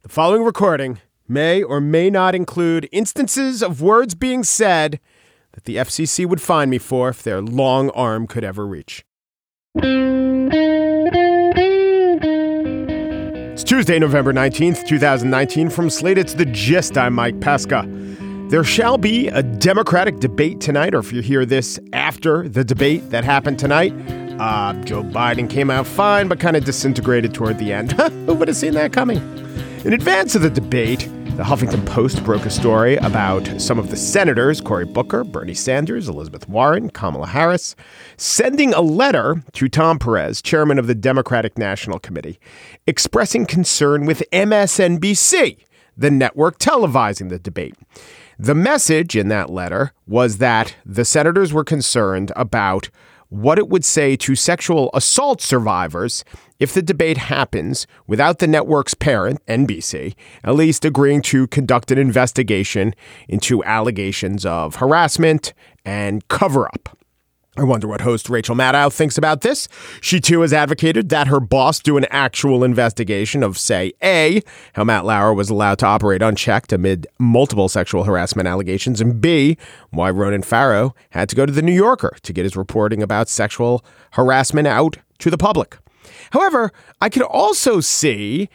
The following recording may or may not include instances of words being said that the FCC would fine me for if their long arm could ever reach. It's Tuesday, November 19th, 2019. From Slate, it's The Gist. I'm Mike Pesca. There shall be a Democratic debate tonight, or if you hear this after the debate that happened tonight, Joe Biden came out fine, but kind of disintegrated toward the end. Who would have seen that coming? In advance of the debate, the Huffington Post broke a story about some of the senators, Cory Booker, Bernie Sanders, Elizabeth Warren, Kamala Harris, sending a letter to Tom Perez, chairman of the Democratic National Committee, expressing concern with MSNBC, the network televising the debate. The message in that letter was that the senators were concerned about what it would say to sexual assault survivors if the debate happens without the network's parent, NBC, at least agreeing to conduct an investigation into allegations of harassment and cover-up. I wonder what host Rachel Maddow thinks about this. She, too, has advocated that her boss do an actual investigation of, say, A, how Matt Lauer was allowed to operate unchecked amid multiple sexual harassment allegations, and B, why Ronan Farrow had to go to The New Yorker to get his reporting about sexual harassment out to the public. However, I could also see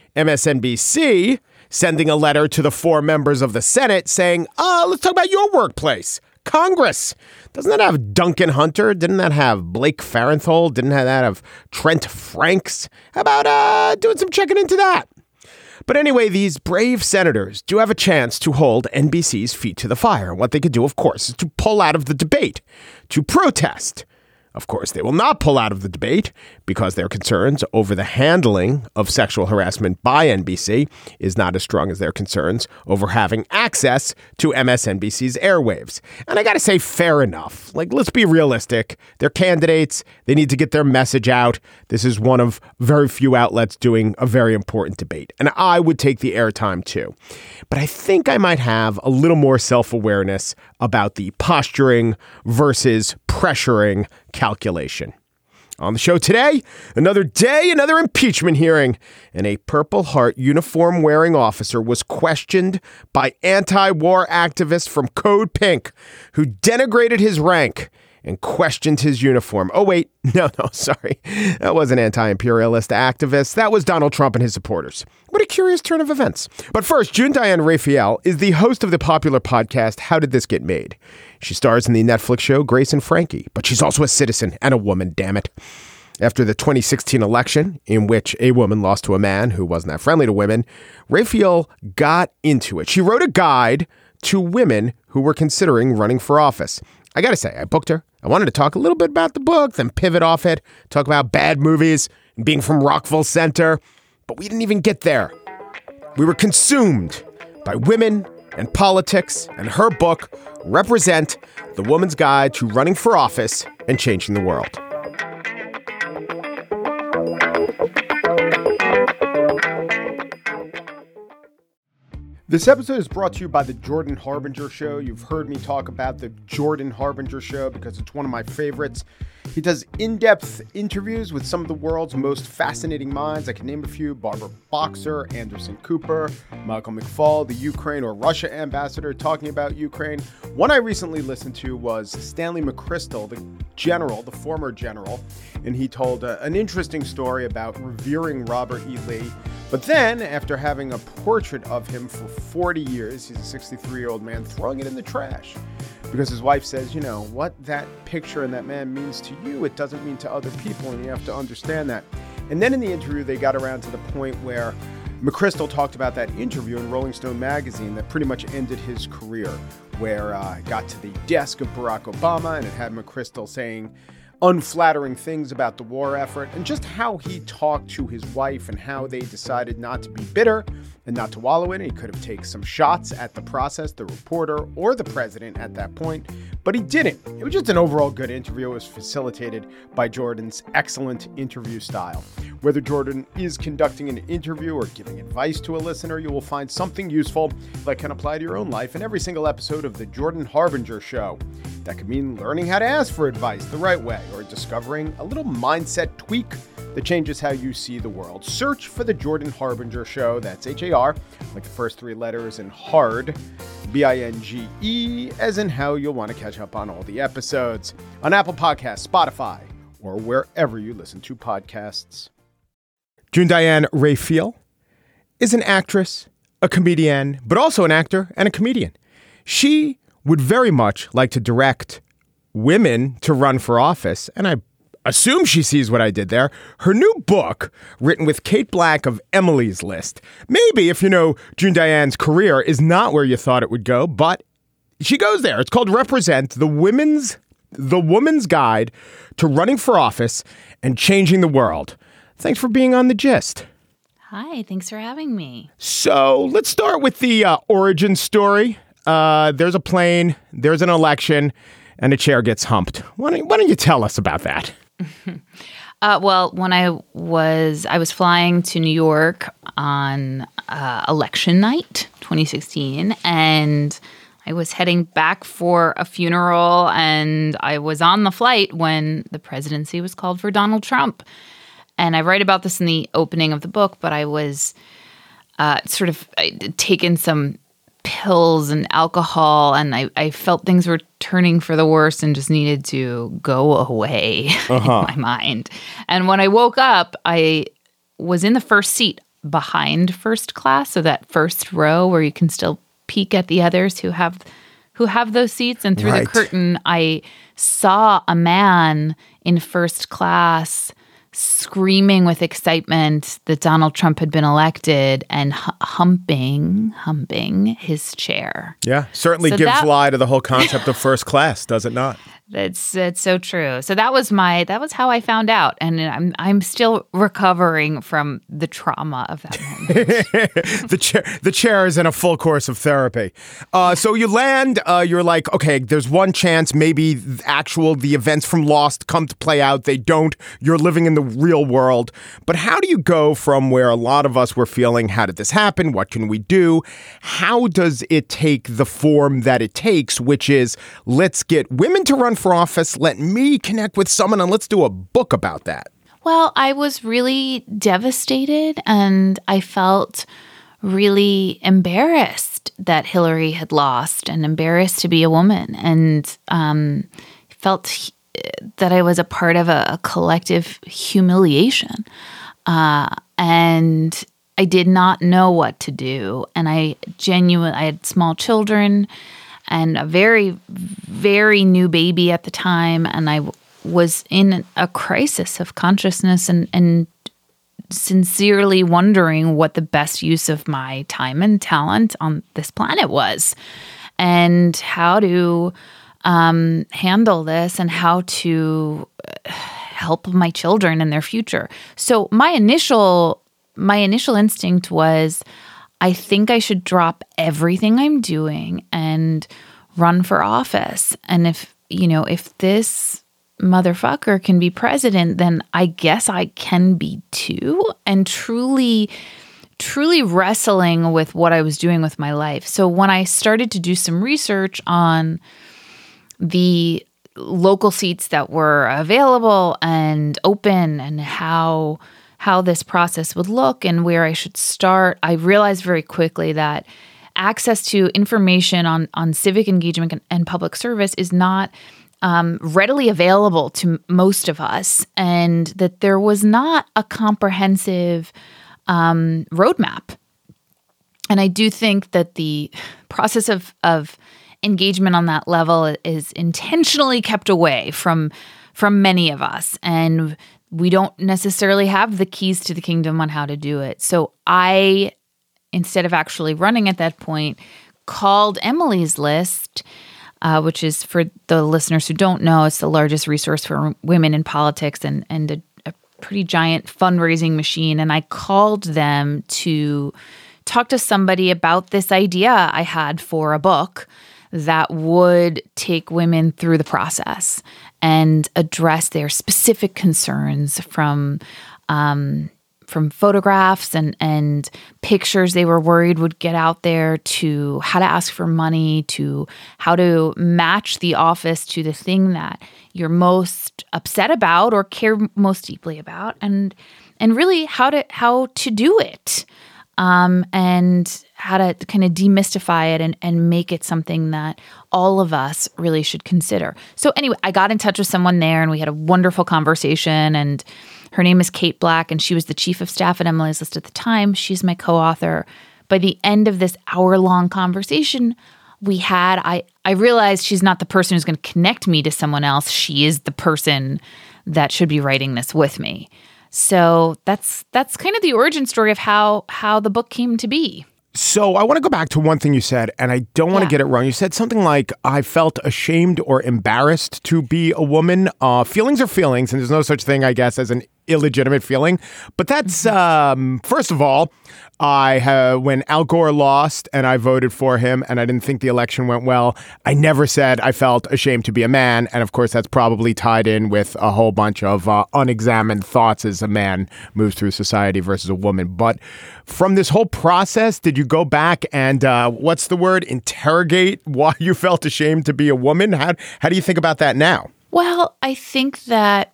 MSNBC sending a letter to the four members of the Senate saying, let's talk about your workplace. Congress. Doesn't that have Duncan Hunter? Didn't that have Blake Farenthold? Didn't that have Trent Franks? How about doing some checking into that? But anyway, these brave senators do have a chance to hold NBC's feet to the fire. What they could do, of course, is to pull out of the debate, to protest. Of course, they will not pull out of the debate because their concerns over the handling of sexual harassment by NBC is not as strong as their concerns over having access to MSNBC's airwaves. And I got to say, fair enough. Like, let's be realistic. They're candidates. They need to get their message out. This is one of very few outlets doing a very important debate. And I would take the airtime, too. But I think I might have a little more self-awareness about the posturing versus pressuring calculation. On the show today, another day, another impeachment hearing, and a Purple Heart uniform wearing officer was questioned by anti-war activists from Code Pink who denigrated his rank and questioned his uniform. Oh, wait. No, sorry. That wasn't anti-imperialist activists. That was Donald Trump and his supporters. What a curious turn of events. But first, June Diane Raphael is the host of the popular podcast, How Did This Get Made? She stars in the Netflix show Grace and Frankie, but she's also a citizen and a woman, damn it. After the 2016 election, in which a woman lost to a man who wasn't that friendly to women, Raphael got into it. She wrote a guide to women who were considering running for office. I got to say, I booked her. I wanted to talk a little bit about the book, then pivot off it, talk about bad movies and being from Rockville Center. But we didn't even get there. We were consumed by women and politics, and her book, Represent, The Woman's Guide to Running for Office and Changing the World. This episode is brought to you by the Jordan Harbinger Show. You've heard me talk about the Jordan Harbinger Show because it's one of my favorites. He does in-depth interviews with some of the world's most fascinating minds. I can name a few: Barbara Boxer, Anderson Cooper, Michael McFaul, the Ukraine or Russia ambassador talking about Ukraine. One I recently listened to was Stanley McChrystal, the general, the former general, and he told an interesting story about revering Robert E. Lee. But then, after having a portrait of him for 40 years, he's a 63-year-old man, throwing it in the trash. Because his wife says, you know, what that picture and that man means to you, it doesn't mean to other people, and you have to understand that. And then in the interview, they got around to the point where McChrystal talked about that interview in Rolling Stone magazine that pretty much ended his career, where it got to the desk of Barack Obama, and it had McChrystal saying unflattering things about the war effort, and just how he talked to his wife and how they decided not to be bitter and not to wallow in it. He could have taken some shots at the process, the reporter, or the president at that point, but he didn't. It was just an overall good interview. It was facilitated by Jordan's excellent interview style. Whether Jordan is conducting an interview or giving advice to a listener, you will find something useful that can apply to your own life in every single episode of The Jordan Harbinger Show. That could mean learning how to ask for advice the right way, or discovering a little mindset tweak that changes how you see the world. Search for The Jordan Harbinger Show. That's H-A-R, like the first three letters, and hard, B-I-N-G-E, as in how you'll want to catch up on all the episodes on Apple Podcasts, Spotify, or wherever you listen to podcasts. June Diane Raphael is an actress, a comedian, but also an actor and a comedian. She would very much like to direct women to run for office, and I assume she sees what I did there. Her new book, written with Kate Black of Emily's List, maybe, if you know June Diane's career, is not where you thought it would go, but she goes there. It's called Represent, the Woman's Guide to Running for Office and Changing the World. Thanks for being on The Gist. Hi, thanks for having me. So let's start with the origin story. There's a plane, there's an election, and a chair gets humped. Why don't you tell us about that? Well, when I was flying to New York on election night, 2016, and I was heading back for a funeral, and I was on the flight when the presidency was called for Donald Trump. And I write about this in the opening of the book, but I was I'd taken some pills and alcohol, and I felt things were turning for the worse and just needed to go away in my mind. And when I woke up, I was in the first seat behind first class, so that first row where you can still peek at the others who have those seats. And through the curtain, I saw a man in first class screaming with excitement that Donald Trump had been elected and humping his chair. Yeah, certainly gives lie to the whole concept of first class, does it not? That's so true. So that was how I found out, and I'm still recovering from the trauma of that moment. The chair is in a full course of therapy. So you land. You're like, okay, there's one chance. Maybe the events from Lost come to play out. They don't. You're living in the real world. But how do you go from where a lot of us were feeling, how did this happen? What can we do? How does it take the form that it takes, which is let's get women to run for office, let me connect with someone, and let's do a book about that? Well, I was really devastated, and I felt really embarrassed that Hillary had lost, and embarrassed to be a woman, and felt that I was a part of a collective humiliation. And I did not know what to do, and I had small children and a very, very new baby at the time. And I was in a crisis of consciousness and sincerely wondering what the best use of my time and talent on this planet was, and how to handle this, and how to help my children and their future. So my initial instinct was, I think I should drop everything I'm doing and run for office. And if this motherfucker can be president, then I guess I can be too. And truly wrestling with what I was doing with my life. So when I started to do some research on the local seats that were available and open, and how this process would look and where I should start, I realized very quickly that access to information on civic engagement and public service is not readily available to most of us, and that there was not a comprehensive roadmap. And I do think that the process of engagement on that level is intentionally kept away from many of us, and we don't necessarily have the keys to the kingdom on how to do it. So I, instead of actually running at that point, called Emily's List, which is, for the listeners who don't know, it's the largest resource for women in politics and a pretty giant fundraising machine. And I called them to talk to somebody about this idea I had for a book that would take women through the process and address their specific concerns from from photographs and pictures they were worried would get out there, to how to ask for money, to how to match the office to the thing that you're most upset about or care most deeply about, and really how to do it, and how to kind of demystify it and make it something that all of us really should consider. So anyway, I got in touch with someone there and we had a wonderful conversation, and her name is Kate Black, and she was the chief of staff at Emily's List at the time. She's my co-author. By the end of this hour-long conversation I realized she's not the person who's going to connect me to someone else. She is the person that should be writing this with me. So that's kind of the origin story of how the book came to be. So I want to go back to one thing you said, and I don't want to get it wrong. You said something like, I felt ashamed or embarrassed to be a woman. Feelings are feelings, and there's no such thing, I guess, as an illegitimate feeling. But that's, first of all, when Al Gore lost and I voted for him and I didn't think the election went well, I never said I felt ashamed to be a man. And of course, that's probably tied in with a whole bunch of unexamined thoughts as a man moves through society versus a woman. But from this whole process, did you go back and what's the word? Interrogate why you felt ashamed to be a woman? How do you think about that now? Well, I think that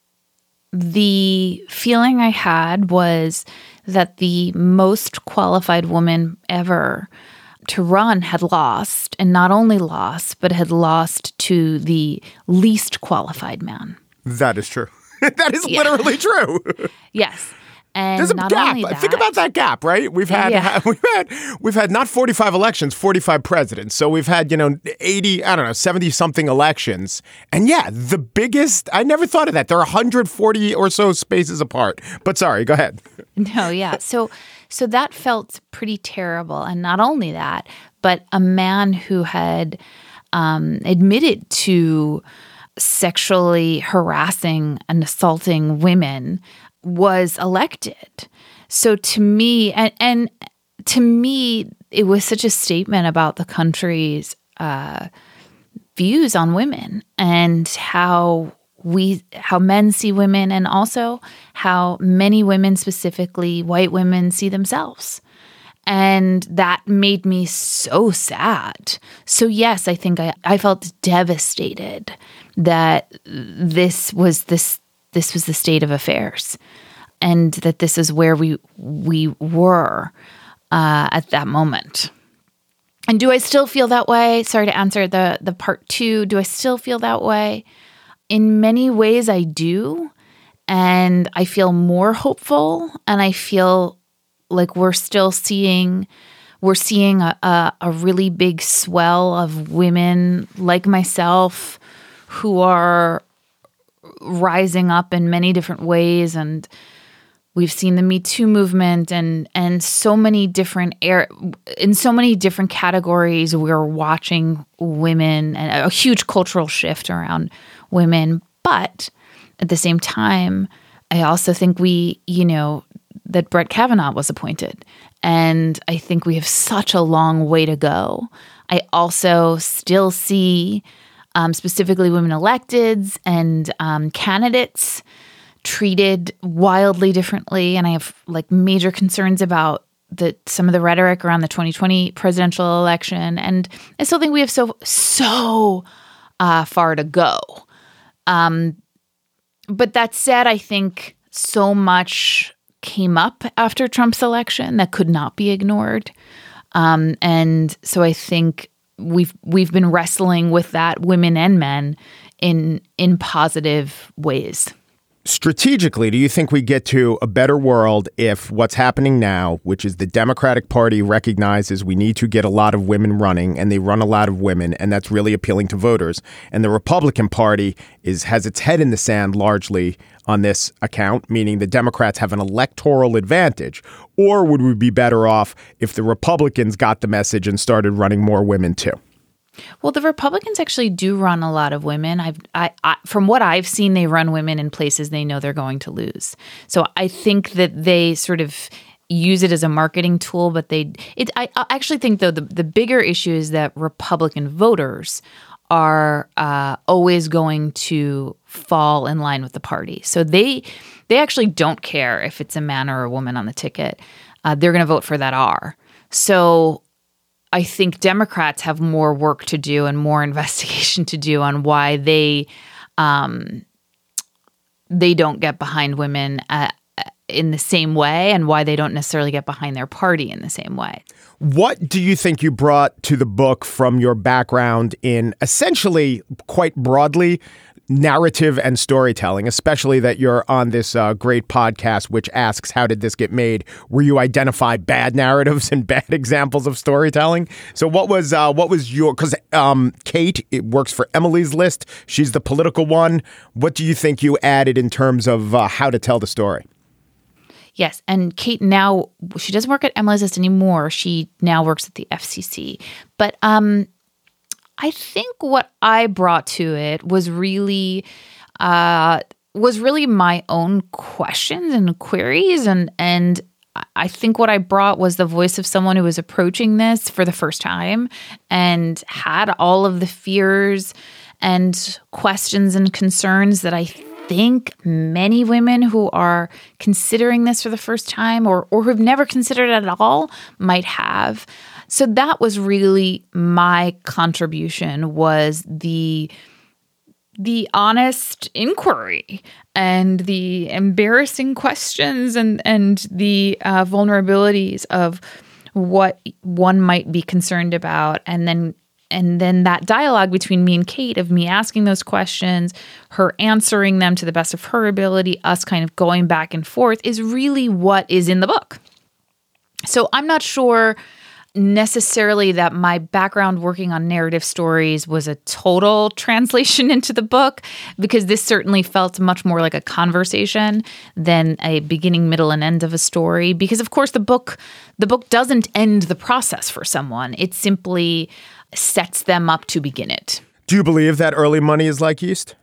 the feeling I had was that the most qualified woman ever to run had lost, and not only lost, but had lost to the least qualified man. That is true. That is literally true. Yes. And there's a not gap. only that, think about that gap, right? We've had not 45 elections, 45 presidents. So we've had 70 something elections, and the biggest. I never thought of that. They're 140 or so spaces apart. But sorry, go ahead. No, yeah. So that felt pretty terrible, and not only that, but a man who had admitted to sexually harassing and assaulting women was elected. So to me, and to me, it was such a statement about the country's views on women and how men see women, and also how many women, specifically white women, see themselves. And that made me so sad. So yes, I think I felt devastated that this was the state of affairs, and that this is where we were at that moment. And do I still feel that way? Sorry to answer the part two. Do I still feel that way? In many ways, I do. And I feel more hopeful, and I feel like we're seeing a really big swell of women like myself who are rising up in many different ways. And we've seen the Me Too movement and so many different in so many different categories. We're watching women and a huge cultural shift around women. But at the same time, I also think that Brett Kavanaugh was appointed. And I think we have such a long way to go. I also still see specifically women electeds and candidates treated wildly differently. And I have major concerns about some of the rhetoric around the 2020 presidential election. And I still think we have so far to go. But that said, I think so much came up after Trump's election that could not be ignored. And so I think we've been wrestling with that, women and men, in positive ways. Strategically, do you think we get to a better world if what's happening now, which is the Democratic Party recognizes we need to get a lot of women running, and they run a lot of women, and that's really appealing to voters, and the Republican Party has its head in the sand largely on this account, meaning the Democrats have an electoral advantage? Or would we be better off if the Republicans got the message and started running more women too? Well, the Republicans actually do run a lot of women. I from what I've seen, they run women in places they know they're going to lose. So I think that they sort of use it as a marketing tool, but I actually think, though, the bigger issue is that Republican voters are always going to fall in line with the party. So they actually don't care if it's a man or a woman on the ticket. They're going to vote for that R. So I think Democrats have more work to do and more investigation to do on why they don't get behind women in the same way and why they don't necessarily get behind their party in the same way. What do you think you brought to the book from your background in essentially quite broadly narrative and storytelling, especially that you're on this great podcast which asks, how did this get made, where you identify bad narratives and bad examples of storytelling? So what was your, because Kate, it works for Emily's List. She's the political one. What do you think you added in terms of how to tell the story? Yes. And Kate now, she doesn't work at Emily's List anymore. She now works at the FCC. But I think what I brought to it was really my own questions and queries. And I think what I brought was the voice of someone who was approaching this for the first time and had all of the fears and questions and concerns that I think many women who are considering this for the first time or who've never considered it at all might have. So that was really my contribution, was the honest inquiry and the embarrassing questions and the vulnerabilities of what one might be concerned about, and then that dialogue between me and Kate, of me asking those questions, her answering them to the best of her ability, us kind of going back and forth, is really what is in the book. So I'm not sure necessarily that my background working on narrative stories was a total translation into the book, because this certainly felt much more like a conversation than a beginning, middle, and end of a story. Because of course the book doesn't end the process for someone. It simply sets them up to begin it. Do you believe that early money is like yeast?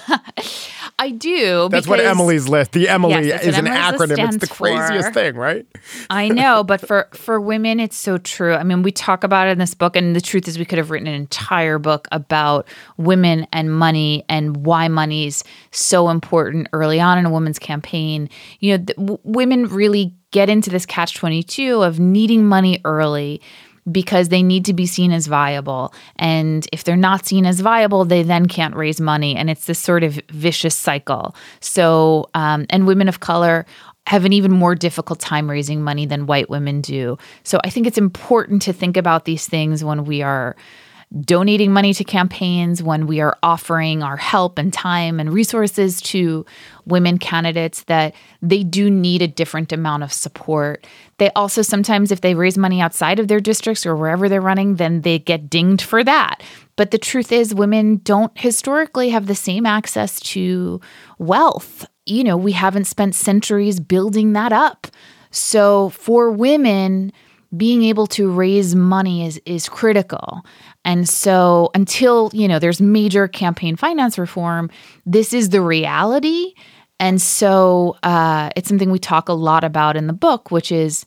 I do. That's what Emily's List. The Emily is an acronym. It's the craziest for. Thing, right? I know, but for women, it's so true. I mean, we talk about it in this book, and the truth is we could have written an entire book about women and money and why money's so important early on in a woman's campaign. You know, women really get into this catch-22 of needing money early because they need to be seen as viable. And if they're not seen as viable, they then can't raise money. And it's this sort of vicious cycle. So, and women of color have an even more difficult time raising money than white women do. So I think it's important to think about these things when we are donating money to campaigns, when we are offering our help and time and resources to women candidates, that they do need a different amount of support. They also sometimes, if they raise money outside of their districts or wherever they're running, then they get dinged for that. But the truth is, women don't historically have the same access to wealth. You know, we haven't spent centuries building that up. So for women, being able to raise money is critical. And so until, there's major campaign finance reform, this is the reality. And so it's something we talk a lot about in the book, which is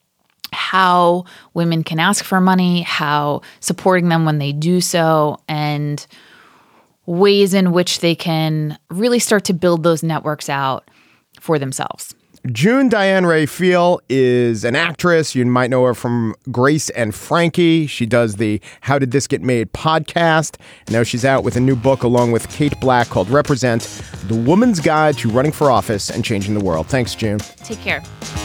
how women can ask for money, how supporting them when they do so, and ways in which they can really start to build those networks out for themselves. June Diane Raphael is an actress. You might know her from Grace and Frankie. She does the How Did This Get Made podcast. And now she's out with a new book along with Kate Black called Represent, The Woman's Guide to Running for Office and Changing the World. Thanks, June. Take care.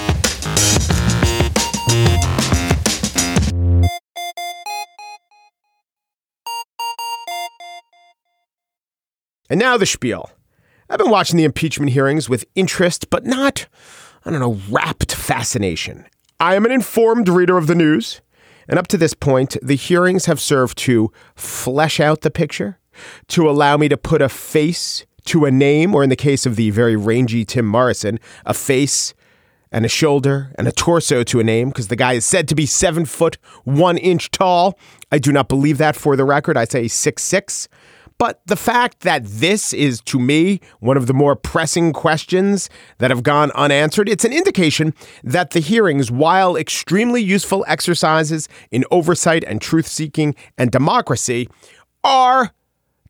And now the spiel. I've been watching the impeachment hearings with interest, but not, rapt fascination. I am an informed reader of the news, and up to this point, the hearings have served to flesh out the picture, to allow me to put a face to a name, or in the case of the very rangy Tim Morrison, a face and a shoulder and a torso to a name, because the guy is said to be 7 foot 1 inch tall. I do not believe that, for the record. I say 6'6". But the fact that this is, to me, one of the more pressing questions that have gone unanswered, it's an indication that the hearings, while extremely useful exercises in oversight and truth-seeking and democracy, are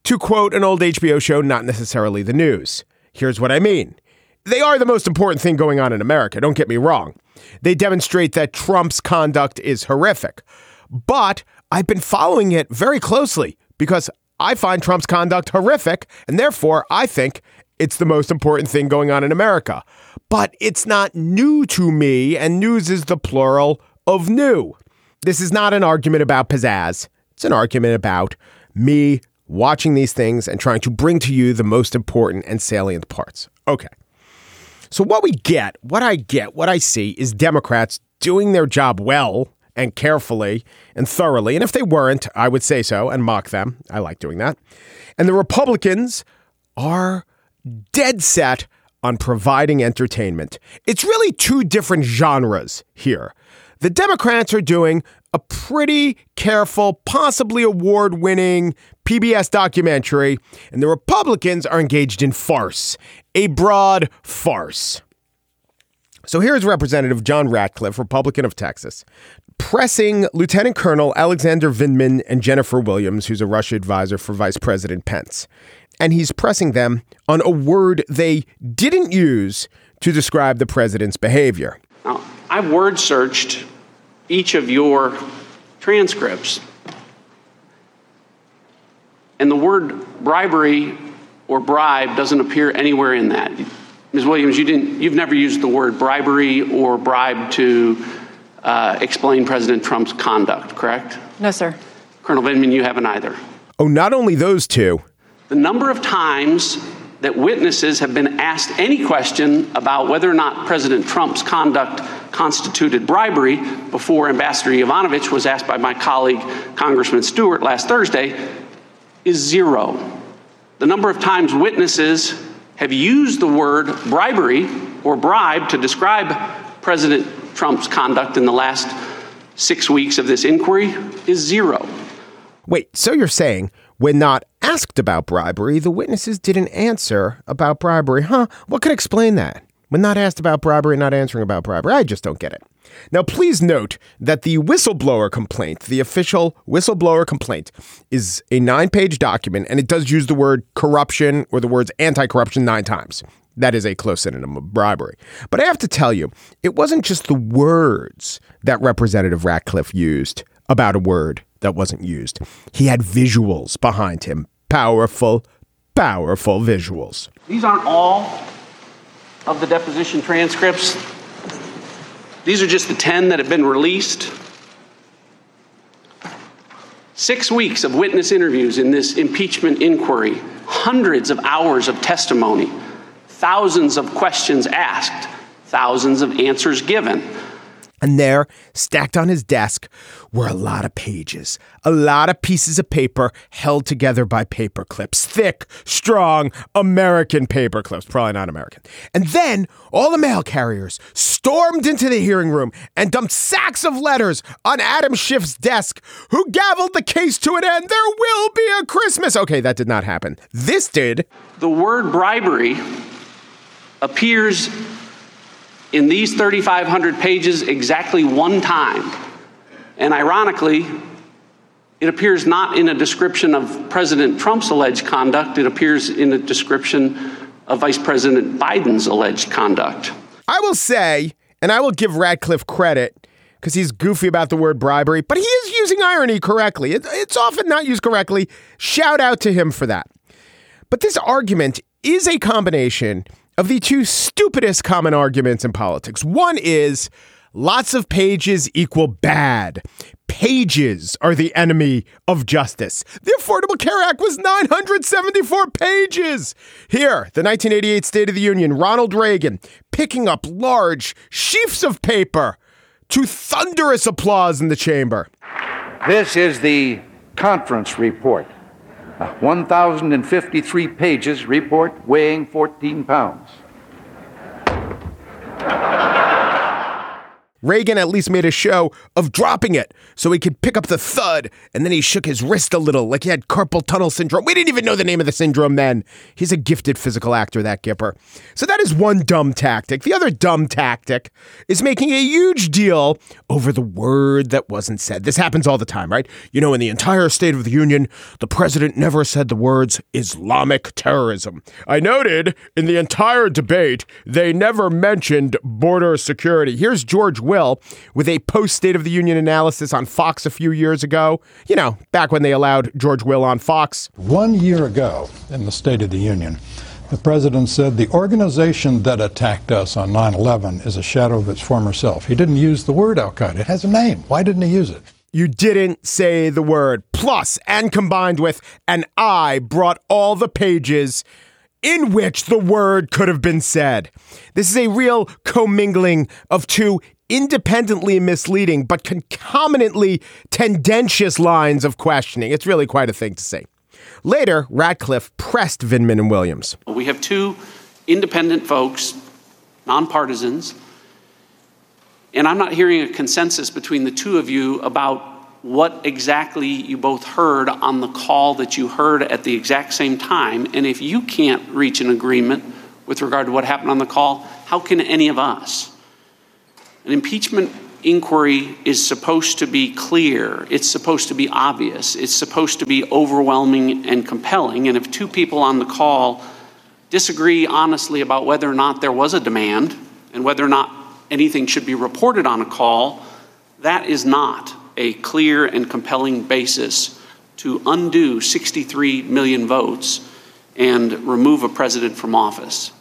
To quote an old HBO show, not necessarily the news. Here's what I mean. They are the most important thing going on in America, don't get me wrong. They demonstrate that Trump's conduct is horrific. But I've been following it very closely because I find Trump's conduct horrific, and therefore I think it's the most important thing going on in America. But it's not new to me, and news is the plural of new. This is not an argument about pizzazz. It's an argument about me watching these things and trying to bring to you the most important and salient parts. Okay. So what I see is Democrats doing their job well and carefully and thoroughly. And if they weren't, I would say so and mock them. I like doing that. And the Republicans are dead set on providing entertainment. It's really two different genres here. The Democrats are doing a pretty careful, possibly award-winning PBS documentary, and the Republicans are engaged in farce, a broad farce. So here's Representative John Ratcliffe, Republican of Texas, pressing Lieutenant Colonel Alexander Vindman and Jennifer Williams, who's a Russia advisor for Vice President Pence. And he's pressing them on a word they didn't use to describe the president's behavior. Now, I've word searched each of your transcripts, and the word bribery or bribe doesn't appear anywhere in that. Ms. Williams, you've never used the word bribery or bribe to explain President Trump's conduct, correct? No, sir. Colonel Vindman, you haven't either. Oh, not only those two. The number of times that witnesses have been asked any question about whether or not President Trump's conduct constituted bribery before Ambassador Yovanovitch was asked by my colleague, Congressman Stewart, last Thursday, is zero. The number of times witnesses have used the word bribery or bribe to describe President Trump's conduct in the last 6 weeks of this inquiry is zero. Wait, so you're saying when not asked about bribery, the witnesses didn't answer about bribery? Huh? What could explain that? When not asked about bribery, not answering about bribery. I just don't get it. Now, please note that the whistleblower complaint, the official whistleblower complaint, is a 9-page document, and it does use the word corruption or the words anti-corruption 9 times. That is a close synonym of bribery. But I have to tell you, it wasn't just the words that Representative Ratcliffe used about a word that wasn't used. He had visuals behind him. Powerful, powerful visuals. These aren't all of the deposition transcripts. These are just the 10 that have been released. 6 weeks of witness interviews in this impeachment inquiry, hundreds of hours of testimony, thousands of questions asked, thousands of answers given. And there, stacked on his desk, were a lot of pages, a lot of pieces of paper held together by paper clips, thick, strong American paper clips, probably not American. And then all the mail carriers stormed into the hearing room and dumped sacks of letters on Adam Schiff's desk, who gavelled the case to an end. There will be a Christmas. Okay, that did not happen. This did. The word bribery appears in these 3,500 pages exactly one time. And ironically, it appears not in a description of President Trump's alleged conduct. It appears in a description of Vice President Biden's alleged conduct. I will say, and I will give Ratcliffe credit, because he's goofy about the word bribery, but he is using irony correctly. It's often not used correctly. Shout out to him for that. But this argument is a combination of the two stupidest common arguments in politics. One is lots of pages equal bad. Pages are the enemy of justice. The Affordable Care Act was 974 pages. Here, the 1988 State of the Union, Ronald Reagan picking up large sheafs of paper to thunderous applause in the chamber. This is the conference report. 1,053 pages report weighing 14 pounds. Reagan at least made a show of dropping it so he could pick up the thud, and then he shook his wrist a little like he had carpal tunnel syndrome. We didn't even know the name of the syndrome then. He's a gifted physical actor, that Gipper. So that is one dumb tactic. The other dumb tactic is making a huge deal over the word that wasn't said. This happens all the time, right? You know, in the entire State of the Union, the president never said the words Islamic terrorism. I noted in the entire debate, they never mentioned border security. Here's George Will with a post-State of the Union analysis on Fox a few years ago. You know, back when they allowed George Will on Fox. 1 year ago in the State of the Union, the president said the organization that attacked us on 9/11 is a shadow of its former self. He didn't use the word Al-Qaeda. It has a name. Why didn't he use it? You didn't say the word. Plus, and combined with, and I brought all the pages in which the word could have been said. This is a real commingling of two independently misleading but concomitantly tendentious lines of questioning. It's really quite a thing to say. Later, Ratcliffe pressed Vindman and Williams. We have two independent folks, nonpartisans, and I'm not hearing a consensus between the two of you about what exactly you both heard on the call that you heard at the exact same time. And if you can't reach an agreement with regard to what happened on the call, how can any of us? An impeachment inquiry is supposed to be clear. It's supposed to be obvious. It's supposed to be overwhelming and compelling. And if two people on the call disagree honestly about whether or not there was a demand and whether or not anything should be reported on a call, that is not a clear and compelling basis to undo 63 million votes and remove a president from office.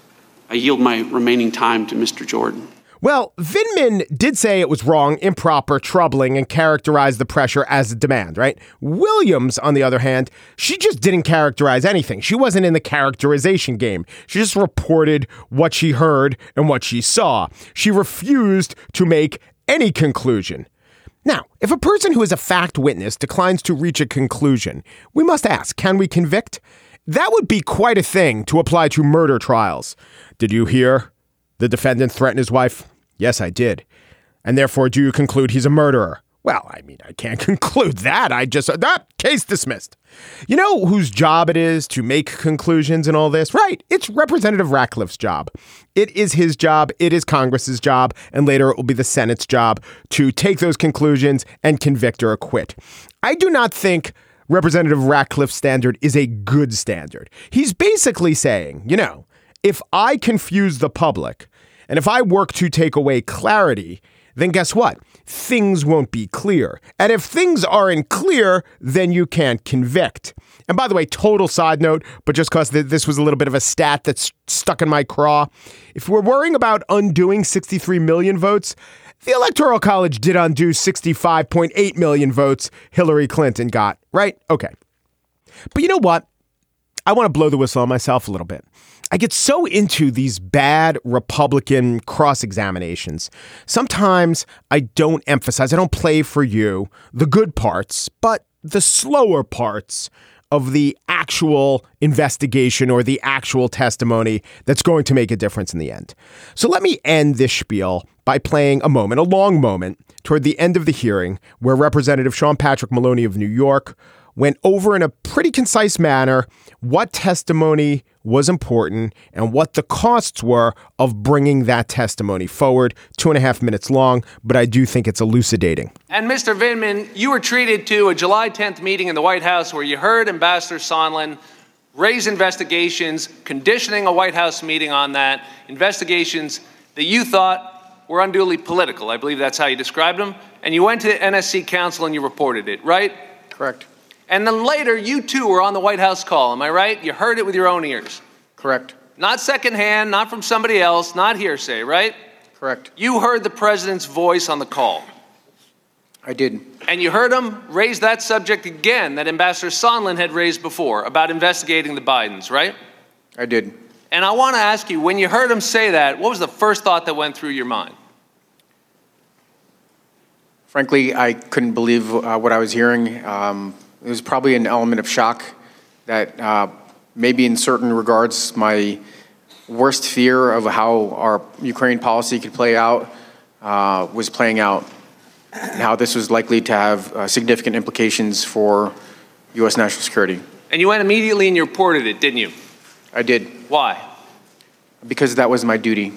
I yield my remaining time to Mr. Jordan. Well, Vindman did say it was wrong, improper, troubling, and characterized the pressure as a demand, right? Williams, on the other hand, she just didn't characterize anything. She wasn't in the characterization game. She just reported what she heard and what she saw. She refused to make any conclusion. Now, if a person who is a fact witness declines to reach a conclusion, we must ask, can we convict? That would be quite a thing to apply to murder trials. Did you hear the defendant threaten his wife? Yes, I did. And therefore, do you conclude he's a murderer? Well, I mean, I can't conclude that. That case dismissed. You know whose job it is to make conclusions in all this? Right. It's Representative Ratcliffe's job. It is his job. It is Congress's job. And later it will be the Senate's job to take those conclusions and convict or acquit. I do not think Representative Ratcliffe's standard is a good standard. He's basically saying, you know, if I confuse the public and if I work to take away clarity, then guess what? Things won't be clear. And if things aren't clear, then you can't convict. And by the way, total side note, but just because this was a little bit of a stat that's stuck in my craw, if we're worrying about undoing 63 million votes, the Electoral College did undo 65.8 million votes Hillary Clinton got, right? Okay. But you know what? I want to blow the whistle on myself a little bit. I get so into these bad Republican cross-examinations. Sometimes I don't play for you the good parts, but the slower parts of the actual investigation or the actual testimony that's going to make a difference in the end. So let me end this spiel by playing a long moment, toward the end of the hearing where Representative Sean Patrick Maloney of New York went over in a pretty concise manner what testimony was important and what the costs were of bringing that testimony forward. 2.5 minutes long, but I do think it's elucidating. And Mr. Vindman, you were treated to a July 10th meeting in the White House where you heard Ambassador Sondland raise investigations, conditioning a White House meeting on that, investigations that you thought were unduly political. I believe that's how you described them. And you went to NSC Council and you reported it, right? Correct. And then later, you too were on the White House call. Am I right? You heard it with your own ears. Correct. Not secondhand, not from somebody else, not hearsay, right? Correct. You heard the president's voice on the call. I did. And you heard him raise that subject again that Ambassador Sondland had raised before about investigating the Bidens, right? I did. And I want to ask you, when you heard him say that, what was the first thought that went through your mind? Frankly, I couldn't believe what I was hearing. It was probably an element of shock that maybe in certain regards my worst fear of how our Ukraine policy could play out was playing out and how this was likely to have significant implications for U.S. national security. And you went immediately and you reported it, didn't you? I did. Why? Because that was my duty.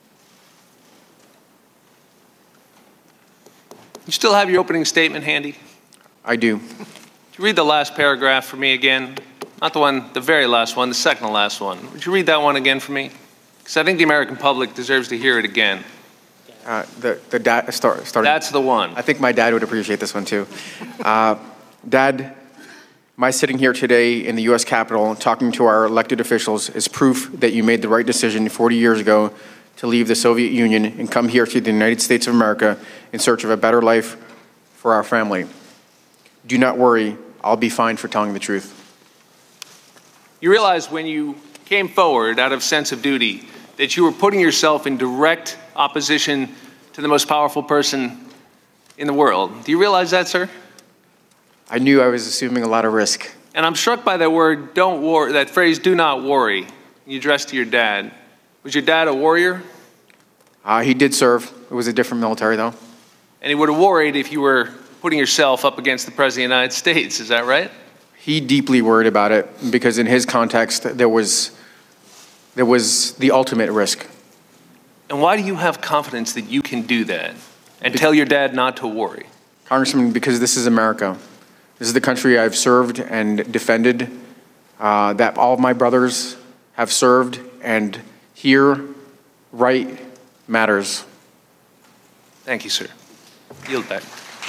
You still have your opening statement handy? I do. Could you read the last paragraph for me again? Not the one, the very last one, the second to last one. Would you read that one again for me? Because I think the American public deserves to hear it again. The dad started. That's the one. I think my dad would appreciate this one too. Dad, my sitting here today in the U.S. Capitol talking to our elected officials is proof that you made the right decision 40 years ago to leave the Soviet Union and come here to the United States of America in search of a better life for our family. Do not worry, I'll be fine for telling the truth. You realize when you came forward out of sense of duty that you were putting yourself in direct opposition to the most powerful person in the world. Do you realize that, sir? I knew I was assuming a lot of risk. And I'm struck by that word, don't worry, that phrase, do not worry, you addressed to your dad. Was your dad a warrior? He did serve. It was a different military, though. And he would have worried if you were putting yourself up against the President of the United States, is that right? He deeply worried about it because in his context, there was the ultimate risk. And why do you have confidence that you can do that and tell your dad not to worry? Congressman, because this is America. This is the country I've served and defended, that all of my brothers have served, and here, right matters. Thank you, sir. Yield back.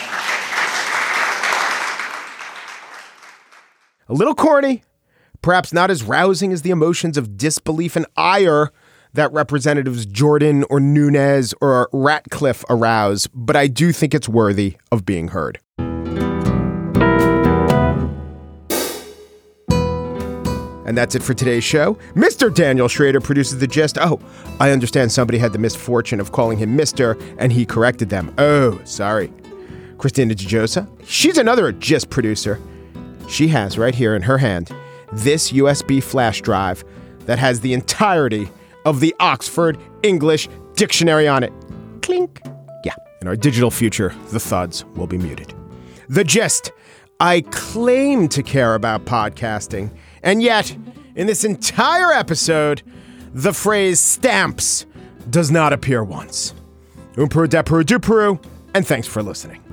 A little corny, perhaps not as rousing as the emotions of disbelief and ire that Representatives Jordan or Nunes or Ratcliffe arouse, but I do think it's worthy of being heard. And that's it for today's show. Mr. Daniel Schrader produces The Gist. Oh, I understand somebody had the misfortune of calling him Mr., and he corrected them. Oh, sorry. Christina DeJosa, she's another Gist producer. She has right here in her hand this USB flash drive that has the entirety of the Oxford English Dictionary on it. Clink. Yeah, in our digital future, the thuds will be muted. The Gist. I claim to care about podcasting, and yet, in this entire episode, the phrase stamps does not appear once. Umperu, depuru, duperu, and thanks for listening.